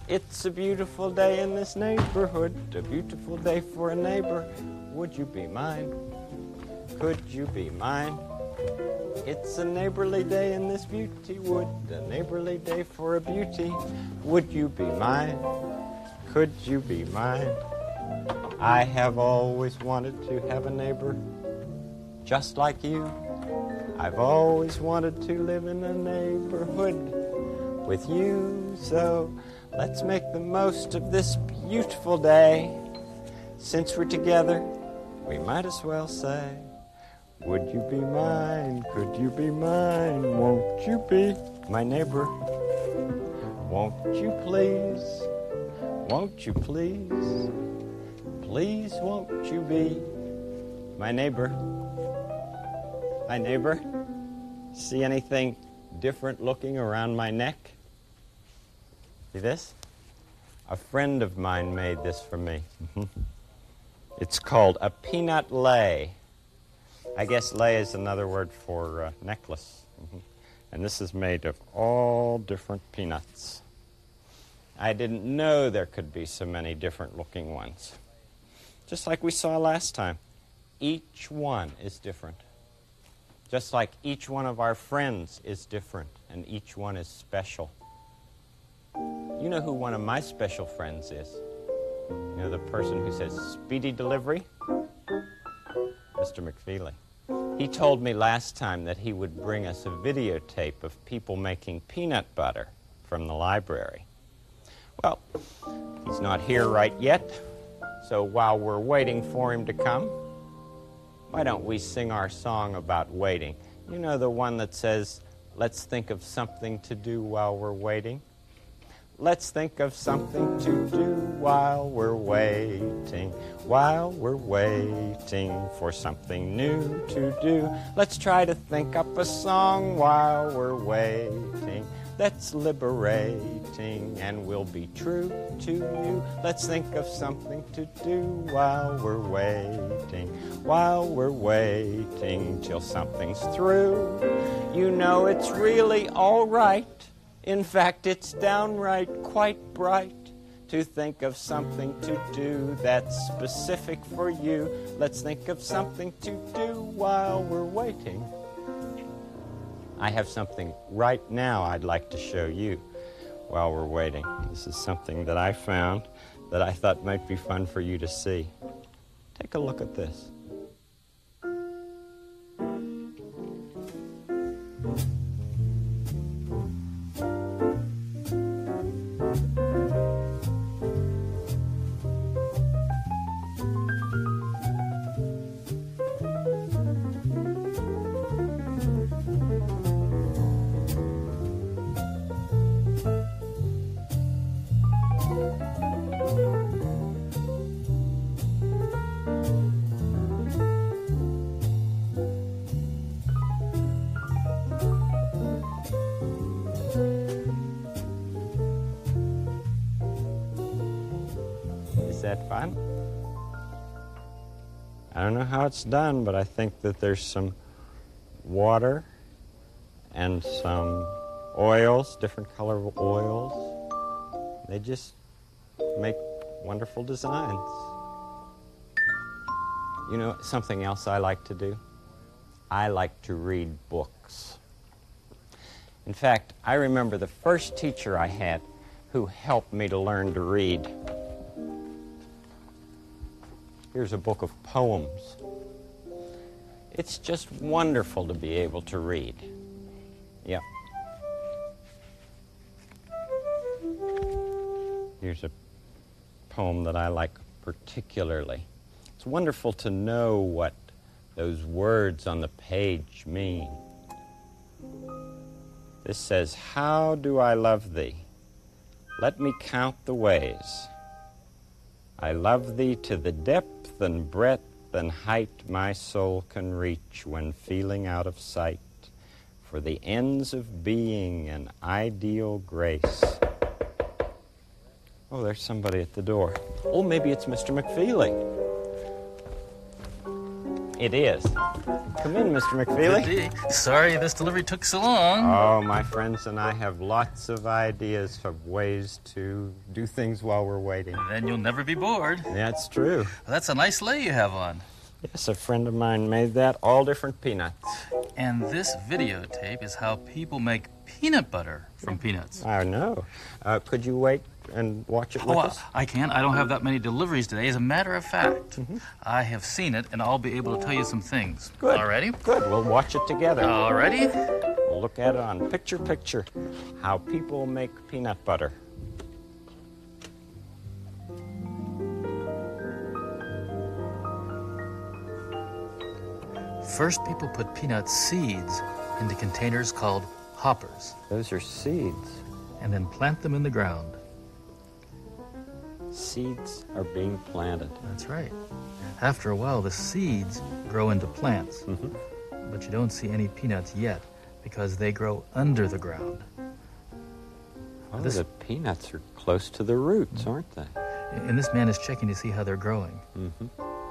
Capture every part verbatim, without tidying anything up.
It's a beautiful day in this neighborhood, a beautiful day for a neighbor. Would you be mine? Could you be mine? It's a neighborly day in this beauty wood, a neighborly day for a beauty. Would you be mine? Could you be mine? I have always wanted to have a neighbor just like you. I've always wanted to live in a neighborhood with you. So let's make the most of this beautiful day. Since we're together, we might as well say, would you be mine? Could you be mine? Won't you be my neighbor? Won't you please? Won't you please? Please won't you be my neighbor? My neighbor? See anything different looking around my neck? See this? A friend of mine made this for me. It's called a peanut lei. I guess lei is another word for uh, necklace. And this is made of all different peanuts. I didn't know there could be so many different looking ones. Just like we saw last time. Each one is different. Just like each one of our friends is different, and each one is special. You know who one of my special friends is? You know the person who says, speedy delivery? Mister McFeely. He told me last time that he would bring us a videotape of people making peanut butter from the library. Well, he's not here right yet, so while we're waiting for him to come, why don't we sing our song about waiting? You know the one that says, let's think of something to do while we're waiting? Let's think of something to do while we're waiting, while we're waiting for something new to do. Let's try to think up a song while we're waiting. That's liberating and will be true to you. Let's think of something to do while we're waiting, while we're waiting till something's through. You know it's really all right. In fact, it's downright quite bright to think of something to do that's specific for you. Let's think of something to do while we're waiting. I have something right now I'd like to show you while we're waiting. This is something that I found that I thought might be fun for you to see. Take a look at this. Is that fun? I don't know how it's done, but I think that there's some water and some oils, different color oils. They just make wonderful designs. You know, something else I like to do? I like to read books. In fact, I remember the first teacher I had who helped me to learn to read. Here's a book of poems. It's just wonderful to be able to read. Yeah. Here's a poem that I like particularly. It's wonderful to know what those words on the page mean. This says, how do I love thee? Let me count the ways. I love thee to the depth and breadth and height my soul can reach when feeling out of sight for the ends of being and ideal grace. Oh, there's somebody at the door. Oh, maybe it's Mister McFeely. It is. Come in, Mister McFeely. Good day. Sorry this delivery took so long. Oh, my friends and I have lots of ideas of ways to do things while we're waiting. Then you'll never be bored. That's true. Well, that's a nice lei you have on. Yes, a friend of mine made that, all different peanuts. And this videotape is how people make peanut butter from peanuts. I know. Uh, could you wait and watch it with Oh, us? I can't. I don't have that many deliveries today. As a matter of fact, mm-hmm. I have seen it, and I'll be able to tell you some things. Good. All ready? Good. We'll watch it together. All ready? We'll look at it on Picture Picture, how people make peanut butter. First, people put peanut seeds into containers called hoppers. Those are seeds. And then plant them in the ground. Seeds are being planted. That's right. After a while, the seeds grow into plants. Mm-hmm. But you don't see any peanuts yet because they grow under the ground. Oh, this... the peanuts are close to the roots, mm-hmm. aren't they? And this man is checking to see how they're growing. Mm-hmm.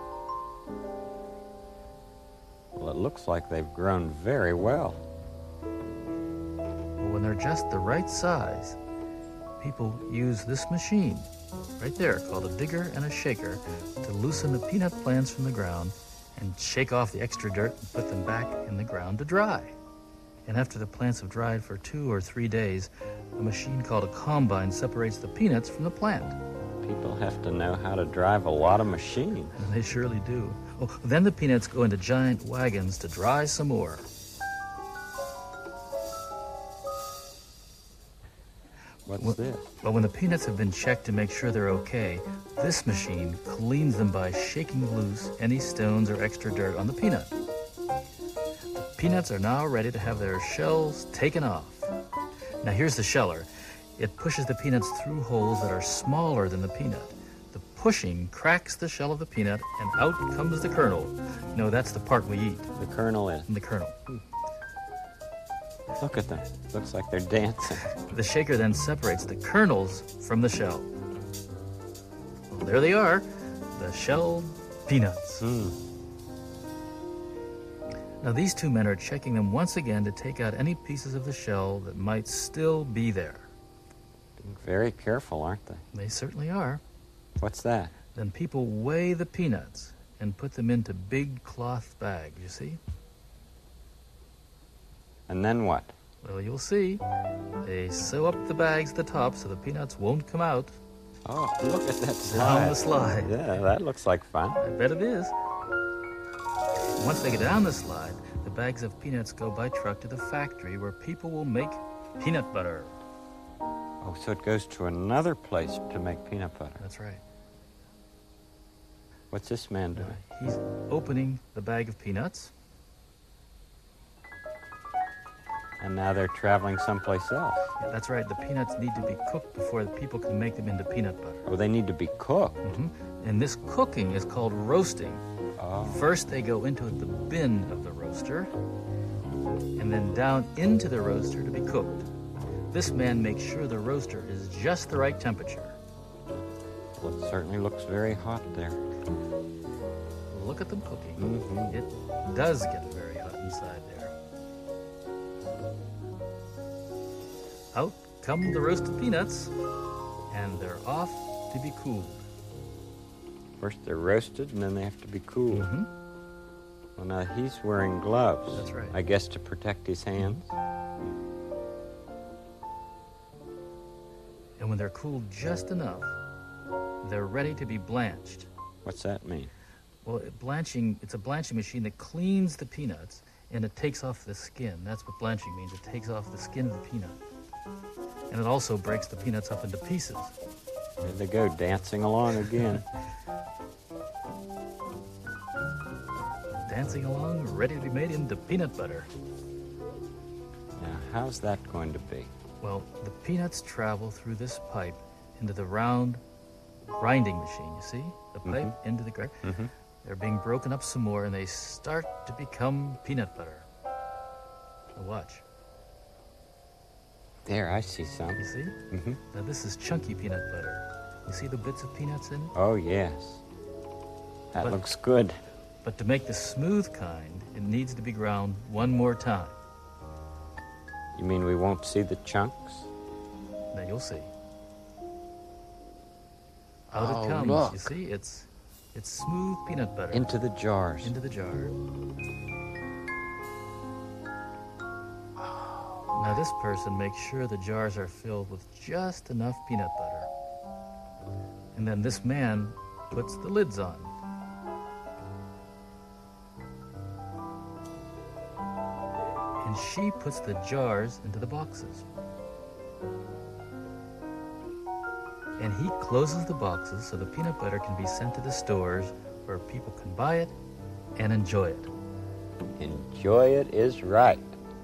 Well, it looks like they've grown very well. Well, when they're just the right size, people use this machine right there called a digger and a shaker to loosen the peanut plants from the ground and shake off the extra dirt and put them back in the ground to dry. And after the plants have dried for two or three days, a machine called a combine separates the peanuts from the plant. People have to know how to drive a lot of machines. And they surely do. Oh, then the peanuts go into giant wagons to dry some more. What's well, this? Well, when the peanuts have been checked to make sure they're okay, this machine cleans them by shaking loose any stones or extra dirt on the peanut. The peanuts are now ready to have their shells taken off. Now here's the sheller. It pushes the peanuts through holes that are smaller than the peanut. The pushing cracks the shell of the peanut, and out comes the kernel. No, that's the part we eat. The kernel is? The kernel. Hmm. Look at them. Looks like they're dancing. The shaker then separates the kernels from the shell. Well, there they are, the shelled peanuts. Mm. Now these two men are checking them once again to take out any pieces of the shell that might still be there. Being very careful, aren't they? They certainly are. What's that? Then people weigh the peanuts and put them into big cloth bags, you see? And then what? Well, you'll see. They sew up the bags at the top so the peanuts won't come out. Oh, look at that slide. Down the slide. Yeah, that looks like fun. I bet it is. Once they get down the slide, the bags of peanuts go by truck to the factory where people will make peanut butter. Oh, so it goes to another place to make peanut butter. That's right. What's this man doing? Uh, he's opening the bag of peanuts. And now they're traveling someplace else. Yeah, that's right. The peanuts need to be cooked before the people can make them into peanut butter. Oh, they need to be cooked. Mm-hmm. And this cooking is called roasting. Oh. First, they go into the bin of the roaster, and then down into the roaster to be cooked. This man makes sure the roaster is just the right temperature. Well, it certainly looks very hot there. Look at them cooking. Mm-hmm. It does get very hot inside there. Out come the roasted peanuts, and they're off to be cooled. First they're roasted, and then they have to be cooled. Mm-hmm. Well, now he's wearing gloves. That's right. I guess to protect his hands. And when they're cooled just enough, they're ready to be blanched. What's that mean? Well, blanching, it's a blanching machine that cleans the peanuts, and it takes off the skin. That's what blanching means. It takes off the skin of the peanut. And it also breaks the peanuts up into pieces. There they go, dancing along again. Dancing along, ready to be made into peanut butter. Now, how's that going to be? Well, the peanuts travel through this pipe into the round grinding machine, you see? The pipe mm-hmm. into the grind. Mm-hmm. They're being broken up some more, and they start to become peanut butter. Now watch. There, I see some. You see? Mm-hmm. Now this is chunky peanut butter. You see the bits of peanuts in it? Oh, yes. That but, looks good. But to make the smooth kind, it needs to be ground one more time. You mean we won't see the chunks? Now you'll see. Out Oh, it comes. look. You see, it's it's smooth peanut butter. Into the jars. Into the jar. Now this person makes sure the jars are filled with just enough peanut butter. And then this man puts the lids on. And she puts the jars into the boxes. And he closes the boxes so the peanut butter can be sent to the stores where people can buy it and enjoy it. Enjoy it is right.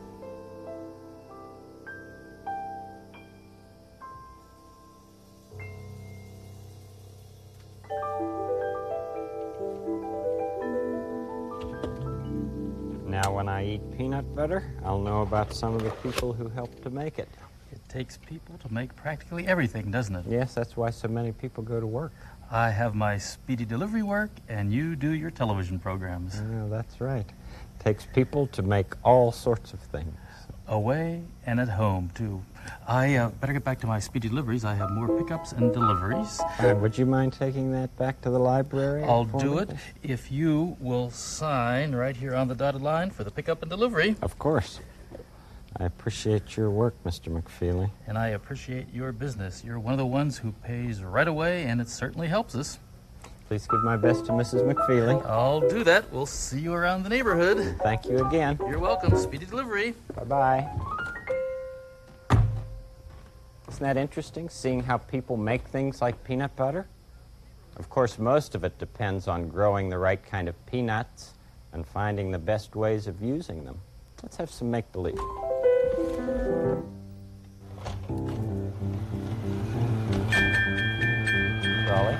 Now when I eat peanut butter, I'll know about some of the people who helped to make it. It takes people to make practically everything, doesn't it? Yes, that's why so many people go to work. I have my speedy delivery work, and you do your television programs. Oh, that's right. Takes people to make all sorts of things. Away and at home, too. I uh, better get back to my speedy deliveries. I have more pickups and deliveries. Uh, would you mind taking that back to the library? I'll for do me? it if you will sign right here on the dotted line for the pickup and delivery. Of course. I appreciate your work, Mister McFeely. And I appreciate your business. You're one of the ones who pays right away, and it certainly helps us. Please give my best to Missus McFeely. I'll do that. We'll see you around the neighborhood. Thank you again. You're welcome. Speedy delivery. Bye-bye. Isn't that interesting, seeing how people make things like peanut butter? Of course, most of it depends on growing the right kind of peanuts and finding the best ways of using them. Let's have some make-believe. Raleigh?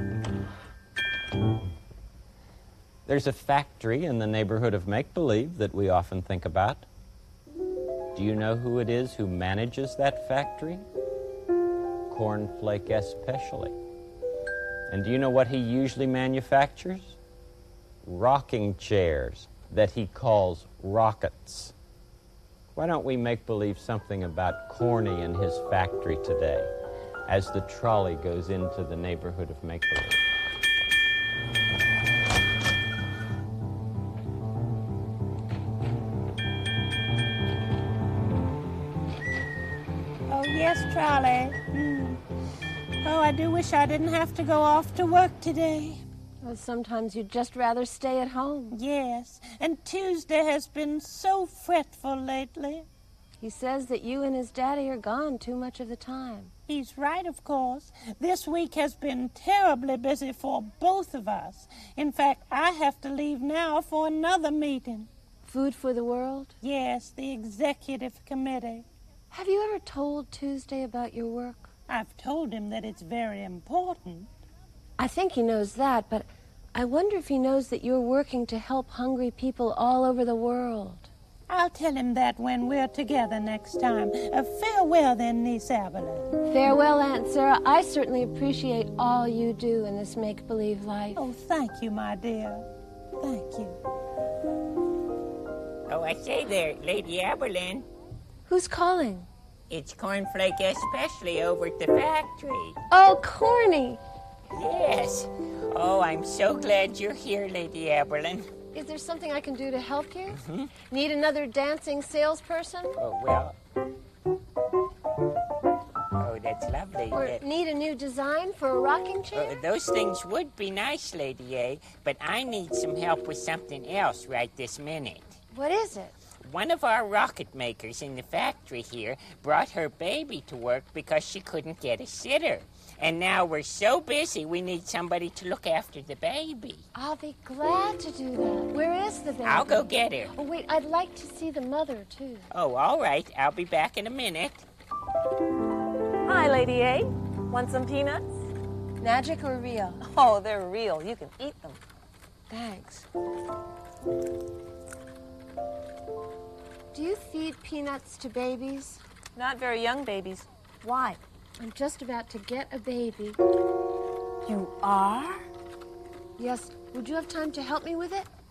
There's a factory in the neighborhood of make-believe that we often think about. Do you know who it is who manages that factory? Cornflake especially. And do you know what he usually manufactures? Rocking chairs that he calls rockets. Why don't we make believe something about Corny and his factory today as the trolley goes into the neighborhood of make-believe? Oh, yes, Charlie. Mm. Oh, I do wish I didn't have to go off to work today. Well, sometimes you'd just rather stay at home. Yes, and Tuesday has been so fretful lately. He says that you and his daddy are gone too much of the time. He's right, of course. This week has been terribly busy for both of us. In fact, I have to leave now for another meeting. Food for the World? Yes, the executive committee. Have you ever told Tuesday about your work? I've told him that it's very important. I think he knows that, but I wonder if he knows that you're working to help hungry people all over the world. I'll tell him that when we're together next time. Uh, farewell then, Niece Evelyn. Farewell, Aunt Sarah. I certainly appreciate all you do in this make-believe life. Oh, thank you, my dear. Thank you. Oh, I say there, Lady Evelyn. Who's calling? It's Cornflake especially over at the factory. Oh, Corny. Yes. Oh, I'm so glad you're here, Lady Evelyn. Is there something I can do to help you? Mm-hmm. Need another dancing salesperson? Oh, well. Oh, that's lovely. Or Uh, need a new design for a rocking chair? uh, those things would be nice, Lady A, but I need some help with something else right this minute. What is it? One of our rocket makers in the factory here brought her baby to work because she couldn't get a sitter. And now we're so busy, we need somebody to look after the baby. I'll be glad to do that. Where is the baby? I'll go get her. Oh, wait, I'd like to see the mother, too. Oh, all right. I'll be back in a minute. Hi, Lady A. Want some peanuts? Magic or real? Oh, they're real. You can eat them. Thanks. Do you feed peanuts to babies? Not very young babies. Why? I'm just about to get a baby. You are? Yes. Would you have time to help me with it?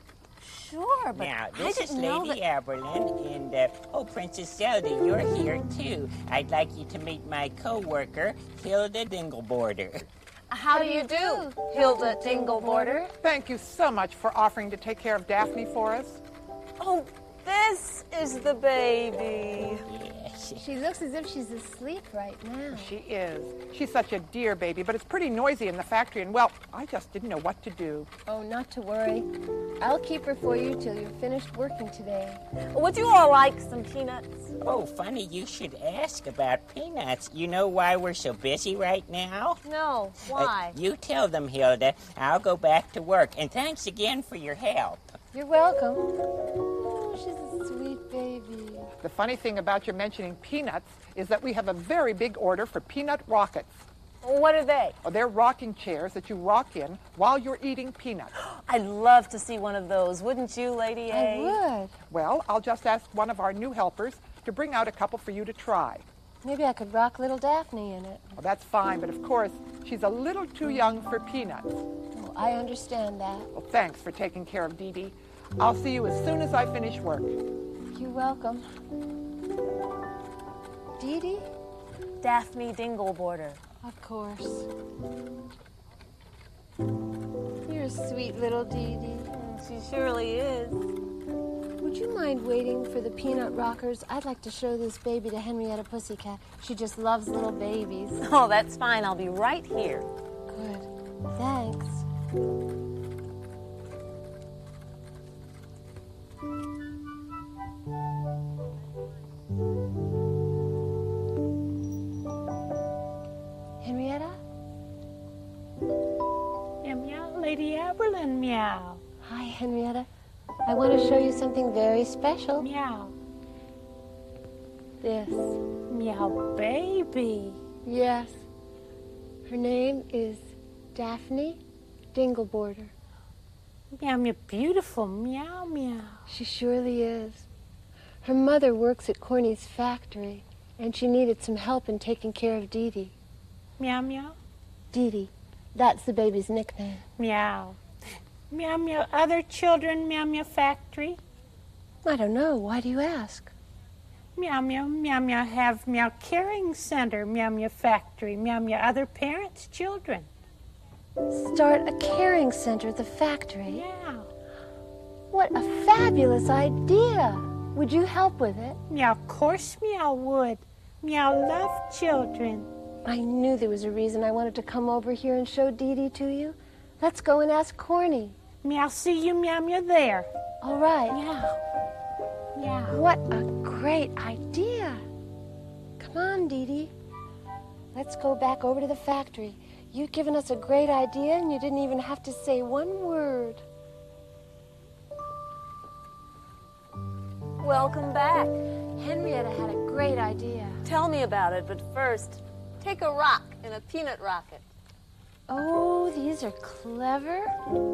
sure, but Now, I this is didn't know Lady that... Aberlin, and, uh, oh, Princess Zelda, you're here, too. I'd like you to meet my co-worker, Hilda Dingleborder. How do you do, Hilda Dingleborder? Thank you so much for offering to take care of Daphne for us. Oh, this is the baby. Yes. She looks as if she's asleep right now. She is. She's such a dear baby, but it's pretty noisy in the factory, and, well, I just didn't know what to do. Oh, not to worry. I'll keep her for you till you're finished working today. Would you all like some peanuts? Oh, funny you should ask about peanuts. You know why we're so busy right now? No. Why? Uh, you tell them, Hilda. I'll go back to work. And thanks again for your help. You're welcome. Oh, she's a sweet baby. The funny thing about your mentioning peanuts is that we have a very big order for peanut rockets. What are they? Oh, they're rocking chairs that you rock in while you're eating peanuts. I'd love to see one of those, wouldn't you, Lady A? I would. Well, I'll just ask one of our new helpers to bring out a couple for you to try. Maybe I could rock little Daphne in it. Well, that's fine, but of course, she's a little too young for peanuts. Oh, I understand that. Well, thanks for taking care of Dee Dee. I'll see you as soon as I finish work. You're welcome. Dee Dee? Daphne Dingleborder. Of course. You're a sweet little Dee Dee. She surely is. Would you mind waiting for the peanut rockers? I'd like to show this baby to Henrietta Pussycat. She just loves little babies. Oh, that's fine. I'll be right here. Good. Thanks. Henrietta? Meow, meow, Lady Aberlin, meow. Hi, Henrietta. I want to show you something very special. Meow. This. Meow, baby. Yes. Her name is Daphne Dingleborder. Meow, meow, beautiful. Meow, meow. She surely is. Her mother works at Corny's factory, and she needed some help in taking care of Dee Dee. Meow, meow. Dee Dee. That's the baby's nickname. Meow. Meow, meow, other children, meow, meow, factory. I don't know. Why do you ask? Meow, meow, meow, meow, have meow, caring center, meow, meow, factory, meow, meow, other parents, children. Start a caring center at the factory. Yeah. What a fabulous idea. Would you help with it? Meow, of course, meow, would. Meow, love children. I knew there was a reason I wanted to come over here and show Dee Dee to you. Let's go and ask Corny. Meow, see you, meow, meow, there. All right. Meow. Meow. What a great idea. Come on, Dee Dee. Let's go back over to the factory. You've given us a great idea, and you didn't even have to say one word. Welcome back. Henrietta had a great idea. Tell me about it, but first, take a rock in a peanut rocket. Oh, these are clever.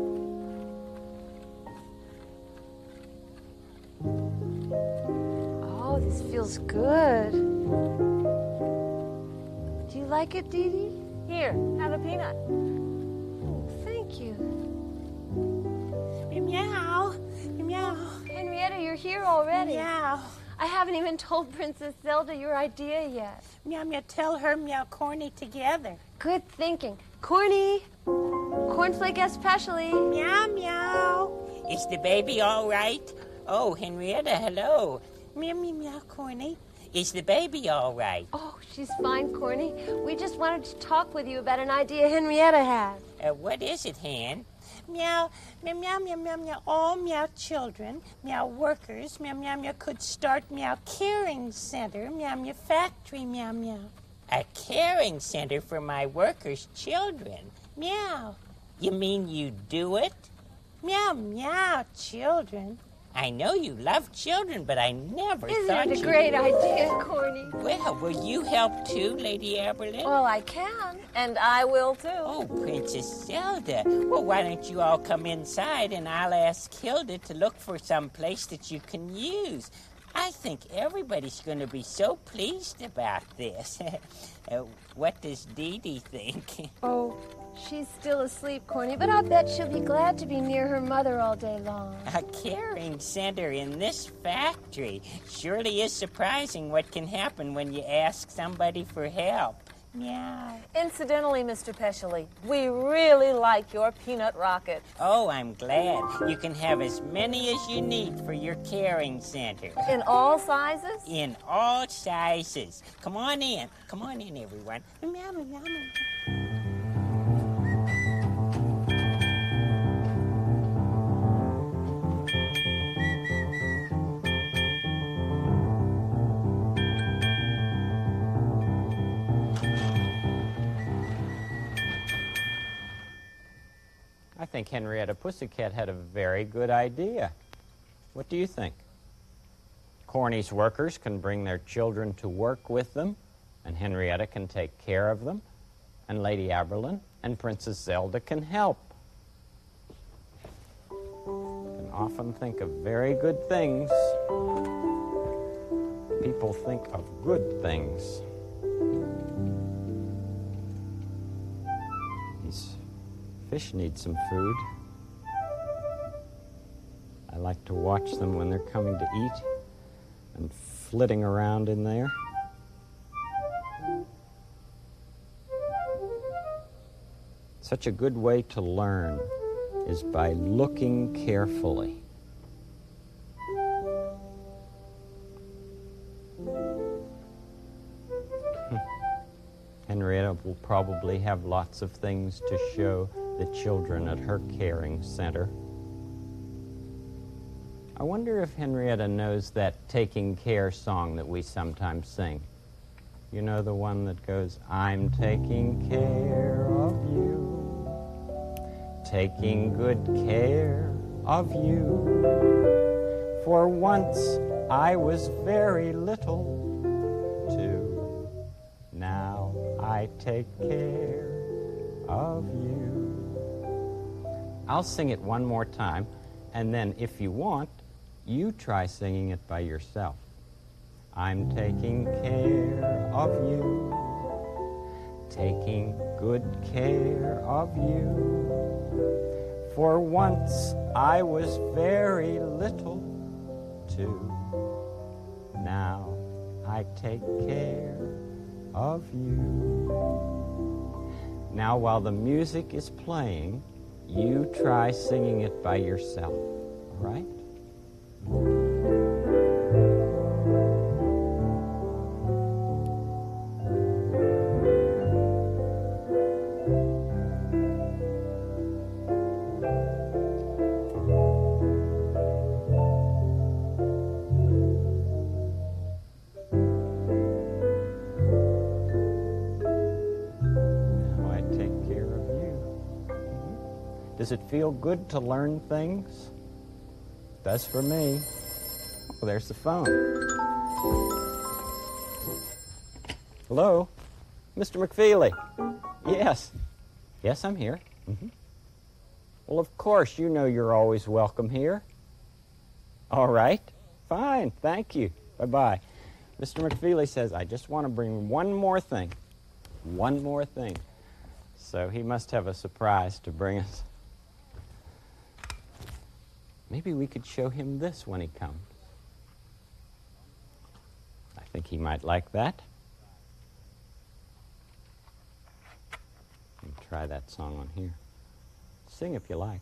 Oh, this feels good. Do you like it, Dee Dee? Here, have a peanut. Oh, thank you. Meow. Meow. Henrietta, you're here already. Meow. I haven't even told Princess Zelda your idea yet. Meow, meow, tell her, meow, Corny together. Good thinking. Corny, cornflake especially. Meow, meow. Is the baby all right? Oh, Henrietta, hello. Meow, meow, meow, Corny. Is the baby all right? Oh, she's fine, Corny. We just wanted to talk with you about an idea Henrietta had. Uh, what is it, Hen? Meow, meow, meow, meow, meow, meow. All meow children, meow workers, meow, meow, meow could start meow caring center, meow, meow factory, meow, meow. A caring center for my workers' children. Meow, You mean you do it? meow, meow, children. I know you love children, but I never Isn't thought it a you... great idea, Corny? Well, will you help too, Lady Aberlin? Well, I can, and I will too. Oh, Princess Zelda. Well, why don't you all come inside and I'll ask Hilda to look for some place that you can use. I think everybody's going to be so pleased about this. uh, what does Dee Dee think? Oh, she's still asleep, Corny, but I'll bet she'll be glad to be near her mother all day long. A caring center in this factory. Surely is surprising what can happen when you ask somebody for help. Meow. Incidentally, Mister Peshley, we really like your peanut rocket. Oh, I'm glad. You can have as many as you need for your caring center. In all sizes? In all sizes. Come on in. Come on in, everyone. Meow, meow, meow. I think Henrietta Pussycat had a very good idea. What do you think? Corny's workers can bring their children to work with them, and Henrietta can take care of them, and Lady Aberlin and Princess Zelda can help. You can often think of very good things. People think of good things. These fish need some food. I like to watch them when they're coming to eat and flitting around in there. Such a good way to learn is by looking carefully. Henrietta will probably have lots of things to show the children at her caring center. I wonder if Henrietta knows that taking care song that we sometimes sing. You know, the one that goes, I'm taking care of you, taking good care of you. For once I was very little, too. Now I take care of you. I'll sing it one more time, and then if you want, you try singing it by yourself. I'm taking care of you, taking good care of you. For once I was very little, too. Now I take care of you. Now, while the music is playing, you try singing it by yourself, all right? Now I take care of you. Does it feel good to learn things? It does for me. Oh, there's the phone. Hello? Mister McFeely? Yes. Yes, I'm here. Mm-hmm. Well, of course, you know you're always welcome here. All right. Fine. Thank you. Bye-bye. Mister McFeely says, I just want to bring one more thing. One more thing. So he must have a surprise to bring us. Maybe we could show him this when he comes. I think he might like that. Let me try that song on here. Sing if you like.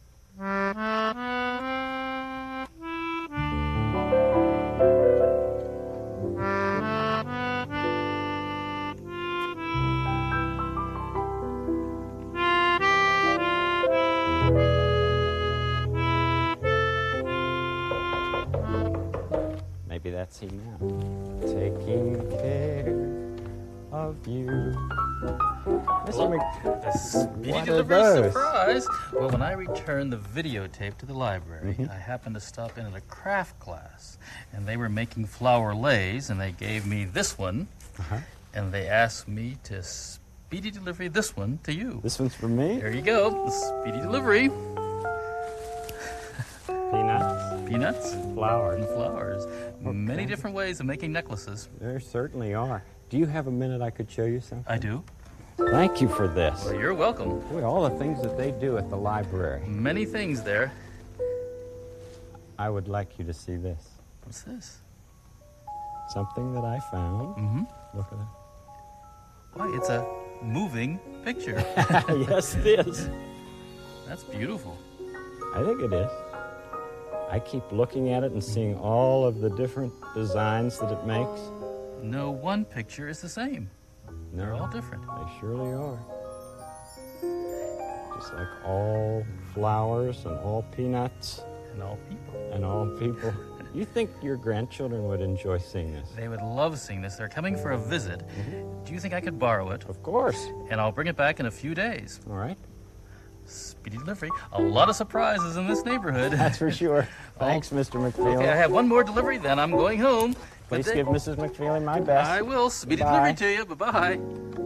Maybe that's he now. Taking care of you. Mister Mc... A speedy What are delivery those? surprise. Well, when I returned the videotape to the library, Mhm. I happened to stop in at a craft class, and they were making flower leis, and they gave me this one, Uh-huh. and they asked me to speedy delivery this one to you. This one's for me? There you go, the speedy delivery. Peanuts. peanuts, flowers. and flowers. Many Okay. different ways of making necklaces. There certainly are. Do you have a minute I could show you something? I do. Thank you for this. Well, you're welcome. Boy, all the things that they do at the library. Many things there. I would like you to see this. What's this? Something that I found. Mm-hmm. Look at Why, it's a moving picture. that. Yes, it is. That's beautiful. I think it is. I keep looking at it and seeing all of the different designs that it makes. No one picture is the same. They're all different. They surely are. Just like all flowers and all peanuts And all people. and all people. You think your grandchildren would enjoy seeing this? They would love seeing this. They're coming for a visit. Do you think I could borrow it? Of course. And I'll bring it back in a few days. All right. Speedy delivery. A lot of surprises in this neighborhood. That's for sure. Thanks, Mister McFeely. Okay, I have one more delivery, then I'm going home. Good Please day. give Missus McFeely my best. I will. Speedy Bye. delivery to you. Bye-bye.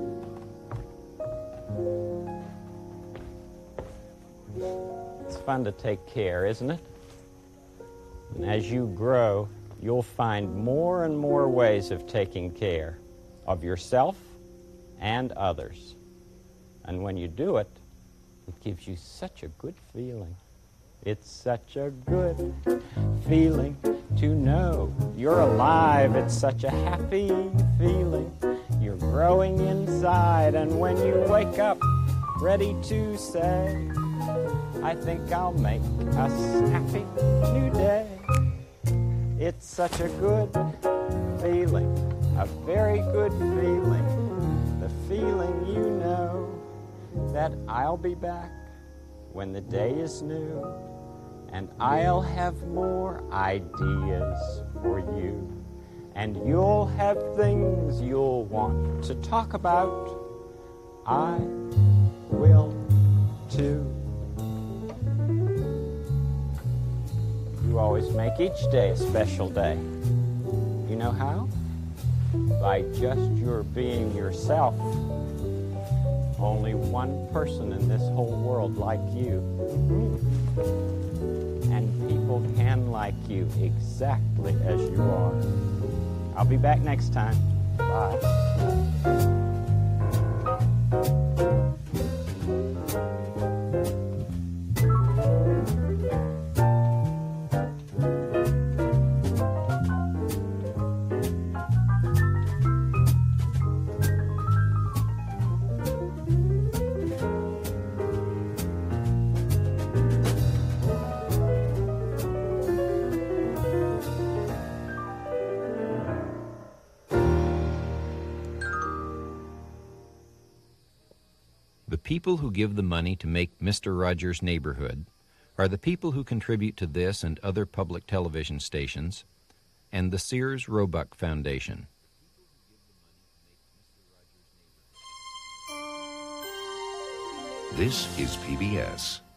It's fun to take care, isn't it? And as you grow, you'll find more and more ways of taking care of yourself and others. And when you do it, it gives you such a good feeling. It's such a good feeling to know you're alive. It's such a happy feeling. You're growing inside, and when you wake up, ready to say, I think I'll make us happy new day. It's such a good feeling, a very good feeling, the feeling you know that I'll be back when the day is new, and I'll have more ideas for you, and you'll have things you'll want to talk about. I will too. You always make each day a special day. You know how? By just your being yourself. Only one person in this whole world like you. And people can like you exactly as you are. I'll be back next time. Bye. The people who give the money to make Mister Rogers' Neighborhood are the people who contribute to this and other public television stations and the Sears Roebuck Foundation. This is P B S.